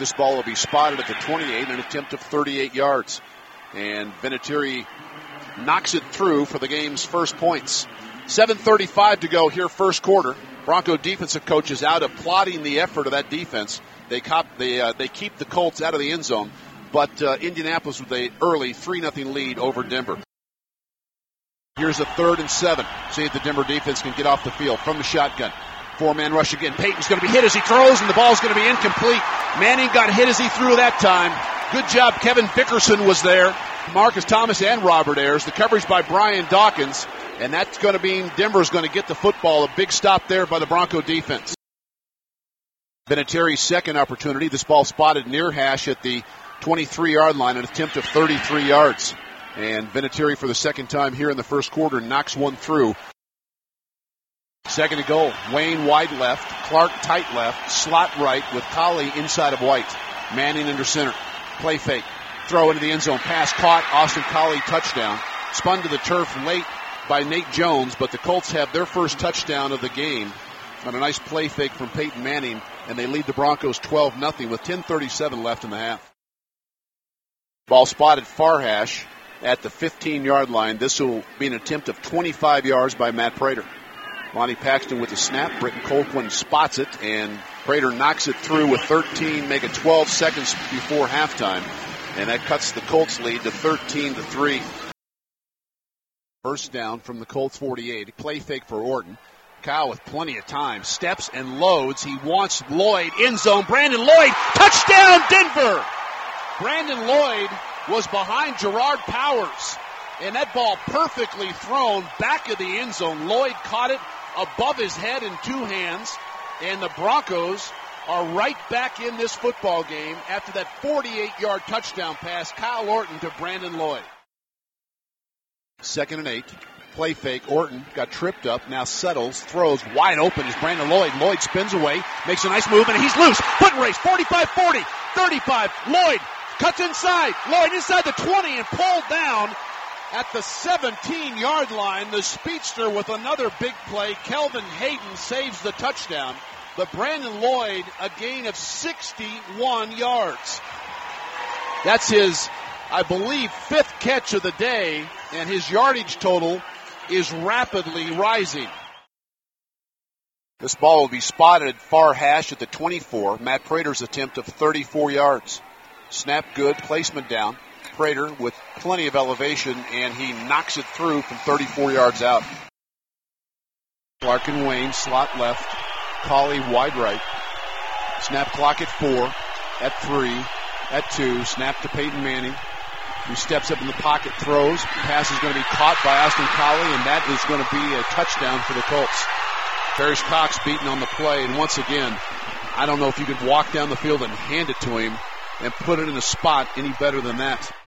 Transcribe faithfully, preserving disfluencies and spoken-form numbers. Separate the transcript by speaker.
Speaker 1: This ball will be spotted at the twenty-eight, an attempt of thirty-eight yards. And Vinatieri knocks it through for the game's first points. seven thirty-five to go here, first quarter. Bronco defensive coaches out applauding the effort of that defense. They, cop, they, uh, they keep the Colts out of the end zone, but uh, Indianapolis with an early three nothing lead over Denver. Here's a third and seven. See if the Denver defense can get off the field from the shotgun. Four-man rush again. Peyton's going to be hit as he throws, and the ball's going to be incomplete. Manning got hit as he threw that time. Good job. Kevin Bickerson was there. Marcus Thomas and Robert Ayers. The coverage by Brian Dawkins. And that's going to mean Denver's going to get the football. A big stop there by the Bronco defense. Vinatieri's second opportunity. This ball spotted near hash at the twenty-three-yard line, an attempt of thirty-three yards. And Vinatieri, for the second time here in the first quarter, knocks one through. Second to goal. Wayne wide left. Clark tight left. Slot right with Colley inside of White. Manning under center. Play fake. Throw into the end zone. Pass caught. Austin Colley touchdown. Spun to the turf late by Nate Jones, but the Colts have their first touchdown of the game on a nice play fake from Peyton Manning, and they lead the Broncos twelve nothing with ten thirty-seven left in the half. Ball spotted far hash at the fifteen-yard line. This will be an attempt of twenty-five yards by Matt Prater. Lonnie Paxton with the snap. Britton Colquhoun spots it, and Prater knocks it through with thirteen, make it twelve seconds before halftime. And that cuts the Colts lead to thirteen to three. First down from the Colts forty-eight. Play fake for Orton. Kyle with plenty of time. Steps and loads. He wants Lloyd. End zone. Brandon Lloyd. Touchdown, Denver! Brandon Lloyd was behind Gerard Powers. And that ball perfectly thrown back of the end zone. Lloyd caught it above his head in two hands. And the Broncos are right back in this football game after that forty-eight-yard touchdown pass. Kyle Orton to Brandon Lloyd. Second and eight. Play fake. Orton got tripped up. Now settles. Throws wide open is Brandon Lloyd. Lloyd spins away. Makes a nice move, and he's loose. Foot race. forty-five forty. thirty-five. Lloyd cuts inside. Lloyd inside the twenty and pulled down at the seventeen-yard line. The speedster with another big play. Kelvin Hayden saves the touchdown. But Brandon Lloyd, a gain of sixty-one yards. That's his, I believe, fifth catch of the day, and his yardage total is rapidly rising. This ball will be spotted at far hash at the twenty-four. Matt Prater's attempt of thirty-four yards. Snap good, placement down. Prater with plenty of elevation, and he knocks it through from thirty-four yards out. Clark and Wayne, slot left. Colley wide right. Snap clock at four, at three, at two. Snap to Peyton Manning, who steps up in the pocket, throws. Pass is going to be caught by Austin Colley, and that is going to be a touchdown for the Colts. Ferris Cox beaten on the play, and once again, I don't know if you could walk down the field and hand it to him and put it in a spot any better than that.